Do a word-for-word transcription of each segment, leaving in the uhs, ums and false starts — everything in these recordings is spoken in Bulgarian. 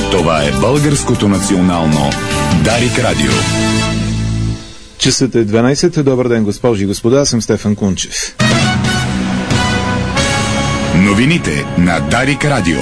Това е Българското национално Дарик Радио. Часът е дванайсет. Добър ден, госпожи и господа. Аз съм Стефан Кунчев. Новините на Дарик Радио.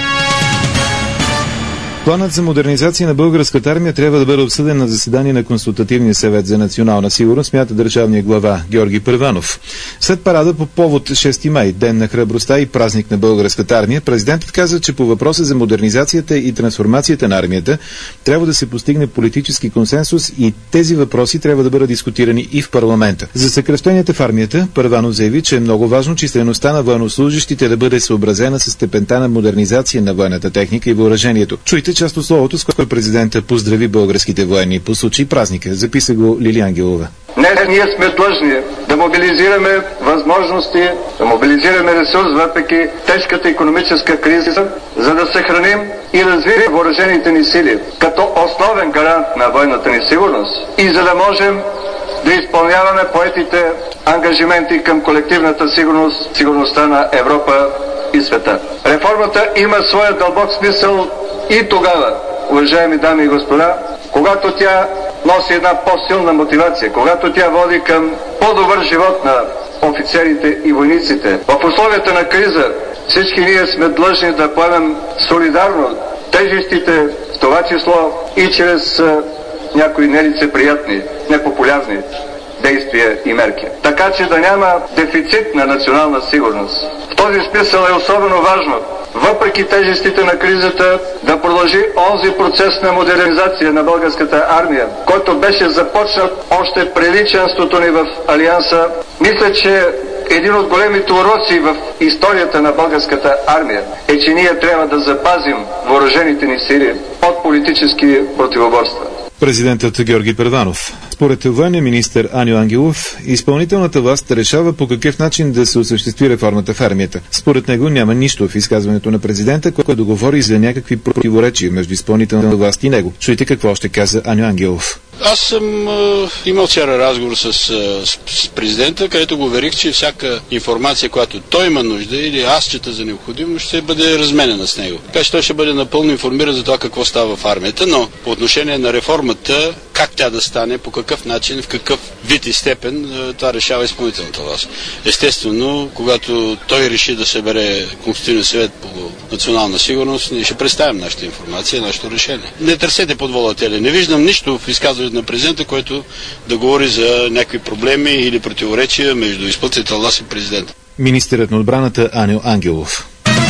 Планът за модернизация на българската армия трябва да бъде обсъден на заседание на Консултативния съвет за национална сигурност, смята държавния глава Георги Първанов. След парада по повод шести май, ден на храбростта и празник на българската армия, президентът каза, че по въпроса за модернизацията и трансформацията на армията трябва да се постигне политически консенсус и тези въпроси трябва да бъдат дискутирани и в парламента. За съкращенията в армията, Първанов заяви, че е много важно числеността на военнослужащите да бъде съобразена с степента на модернизация на военната техника и въоръжението. Чуйте част от словото, с което президента поздрави българските военни по случай празника. Записа го Лили Ангелова. Днес ние сме длъжни да мобилизираме възможности, да мобилизираме ресурс въпреки тежката икономическа криза, за да съхраним и развием въоръжените ни сили като основен гарант на военната ни сигурност и за да можем да изпълняваме поетите ангажименти към колективната сигурност, сигурността на Европа и света. Реформата има своя дълбок смисъл и тогава, уважаеми дами и господа, когато тя носи една по-силна мотивация, когато тя води към по-добър живот на офицерите и войниците. В условията на криза всички ние сме длъжни да поемем солидарно тежестите, в това число и чрез а, някои нелицеприятни, непопулярни действия и мерки. Така че да няма дефицит на национална сигурност. В този смисъл е особено важно, въпреки тежестите на кризата, да продължи онзи процес на модернизация на българската армия, който беше започнат още преди членството ни в Алианса. Мисля, че един от големите уроци в историята на българската армия е, че ние трябва да запазим въоръжените ни сили от политически противоборства. Президентът Георги Първанов. Според военния министър Аню Ангелов, изпълнителната власт решава по какъв начин да се осъществи реформата в армията. Според него няма нищо в изказването на президента, който да говори за някакви противоречия между изпълнителната власт и него. Чуйте какво ще каза Аню Ангелов. Аз съм е, имал вчера разговор с, с, с президента, където го уверих, че всяка информация, която той има нужда или аз чета за необходимо, ще бъде разменена с него. Така че той ще бъде напълно информиран за това какво става в армията, но по отношение на реформата, как тя да стане, по какъв начин, в какъв вид и степен, това решава изпълнителната власт. Естествено, когато той реши да събере Консултативен съвет по национална сигурност, ние ще представим нашата информация, нашето решение. Не търсете подволатели. Не виждам нищо в изказването на президента, който да говори за някакви проблеми или противоречия между изпълнителната власт и президента. Министърът на отбраната Аню Ангелов.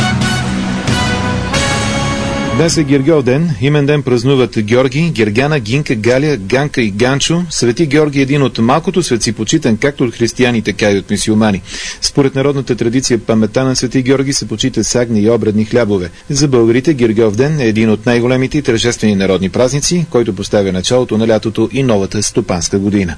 Днес е Гергьов ден. Имен ден празнуват Георги, Гергана, Гинка, Галя, Ганка и Ганчо. Свети Георги е един от малкото светци, почитан както от християни, така и от мюсюлмани. Според народната традиция, паметта на Свети Георги се почита с агни и обредни хлябове. За българите Гергьов ден е един от най-големите и тържествени народни празници, който поставя началото на лятото и новата стопанска година.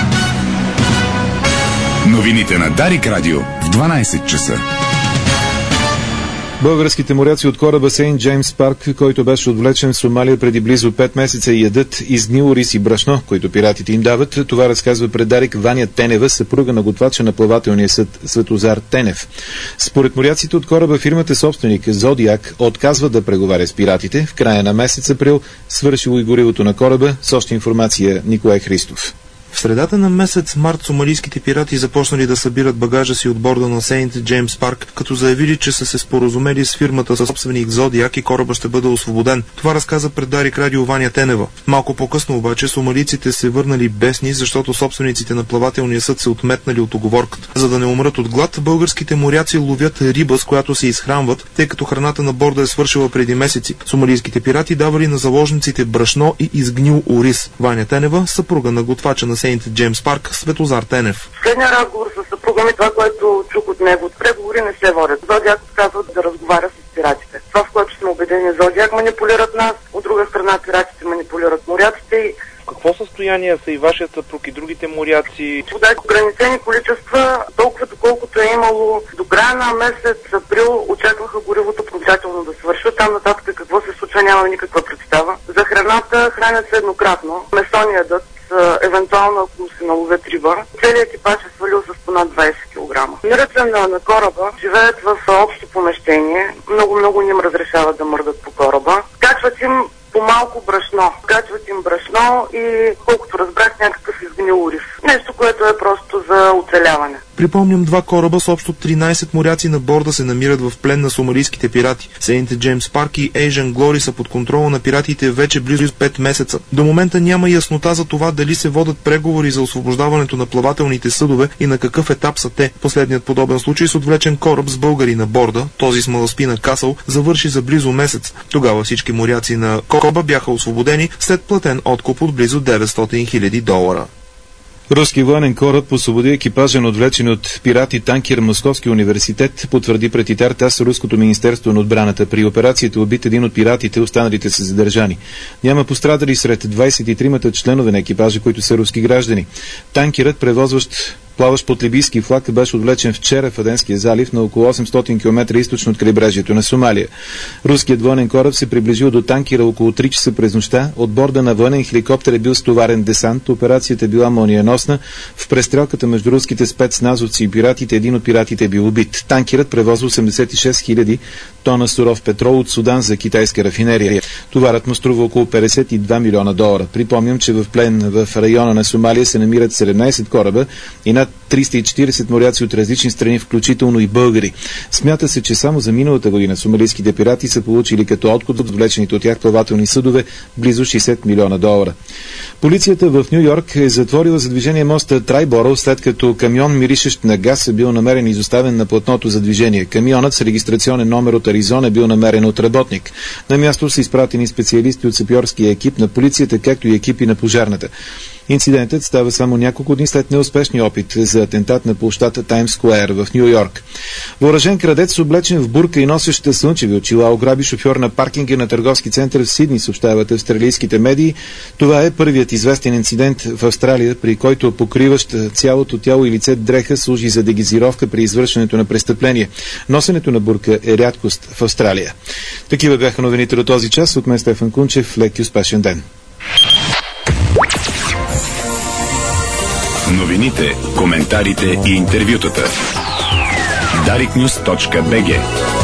Новините на Дарик Радио в дванайсет часа. Българските моряци от кораба Сейнт Джеймс Парк, който беше отвлечен в Сомалия преди близо пет месеца, ядат изгнило рис и брашно, които пиратите им дават. Това разказва пред Дарик Ваня Тенева, съпруга на готвача на плавателния съд Светозар Тенев. Според моряците от кораба, фирмата собственик Зодиак отказва да преговаря с пиратите. В края на месец април свършило и горивото на кораба. С още информация Николай Христов. В средата на месец март сомалийските пирати започнали да събират багажа си от борда на Сейнт Джеймс Парк, като заявили, че са се споразумели с фирмата със собственик Зодиак и кораба ще бъде освободен. Това разказа пред Дарик Радио Ваня Тенева. Малко по-късно обаче сомалийците се върнали бесни, защото собствениците на плавателния съд се отметнали от уговорката. За да не умрат от глад, българските моряци ловят риба, с която се изхранват, тъй като храната на борда е свършила преди месеци. Сомалийските пирати давали на заложниците брашно и изгнил ориз. Ваня Тенева, съпруга на готвача на Сейнт Джеймс Парк, Светозар Тенев. Следния разговор с съпруга ми, това, което чух от него, от преговори не се водят. Зодиак отказва да разговаря с пиратите. Това, в което сме убедени, Зодиак манипулират нас, от друга страна пиратите манипулират моряците и какво състояние са и вашият съпруг и другите моряци? Вода е ограничени количества, толкова доколкото е имало. До края на месец април очакваха горивото окончателно да свършва. Там нататък какво се случва, няма никаква представа. За храната хранят се еднократно. Месо ни ядат, евентуално ако се наловят риба. Целият екипаж е свалил с понад двайсет килограма. Мирата на, на кораба живеят в общо помещение. Много-много ни им разрешават да мърдат по кораба. Как Качват им по малко брашно. Качват им брашно и колкото разбрах някакъв изгнил урис. Нещо, което е просто за оцеляване. Припомням, два кораба с общо тринайсет моряци на борда се намират в плен на сомалийските пирати. Сейнт Джеймс Парк и Asian Glory са под контрола на пиратите вече близо пет месеца. До момента няма яснота за това дали се водят преговори за освобождаването на плавателните съдове и на какъв етап са те. Последният подобен случай с отвлечен кораб с българи на борда, този с Маласпина Касъл, завърши за близо месец. Тогава всички моряци на кораба бяха освободени след платен откуп от близо деветстотин хиляди долара. Руски военен кораб освободи екипажен отвлечен от пирати танкер Московски университет, потвърди пред ИТАР ТАСС Руското министерство на отбраната. При операцията убит един от пиратите, останалите са задържани. Няма пострадали сред двайсет и тримата членове на екипажа, които са руски граждани. Танкерът, превозващ плаващ под либийски флаг, беше отвлечен вчера в Аденския залив на около осемстотин километра източно от крайбрежието на Сомалия. Руският военен кораб се приближил до танкера около три часа през нощта. От борда на военен хеликоптер е бил стоварен десант. Операцията е била молниеносна. В престрелката между руските спецназовци и пиратите един от пиратите е бил убит. Танкерът превозва осемдесет и шест хиляди тона суров петрол от Судан за китайска рафинерия. Товарът му струва около петдесет и два милиона долара. Припомням, че в плен в района на Сомалия се намират седемнайсет кораба и над триста и четирийсет моряци от различни страни, включително и българи. Смята се, че само за миналата година сомалийските пирати са получили като откуп от отвлечените от тях плавателни съдове близо шейсет милиона долара. Полицията в Ню Йорк е затворила за движение моста Трайборъл, след като камион, миришещ на газ, е бил намерен и изоставен на платното за движение. Камионът с регистрационен номер от Аризона е бил намерен от работник. На място са изпратени специалисти от сапьорския екип на полицията, както и екипи на пожарната. Инцидентът става само няколко дни след неуспешния опит за атентат на площада Таймс Скуер в Ню Йорк. Въоръжен крадец, облечен в бурка и носещ слънчеви очила, ограби шофьор на паркинга на търговски център в Сидни, съобщават австралийските медии. Това е първият известен инцидент в Австралия, при който покриващ цялото тяло и лице дреха служи за дегизировка при извършването на престъпление. Носенето на бурка е рядкост в Австралия. Такива бяха новините до този час. От мен Стефан Кунчев. Лек и успешен ден. Новините, коментарите и интервютата. дарик нюз точка би джи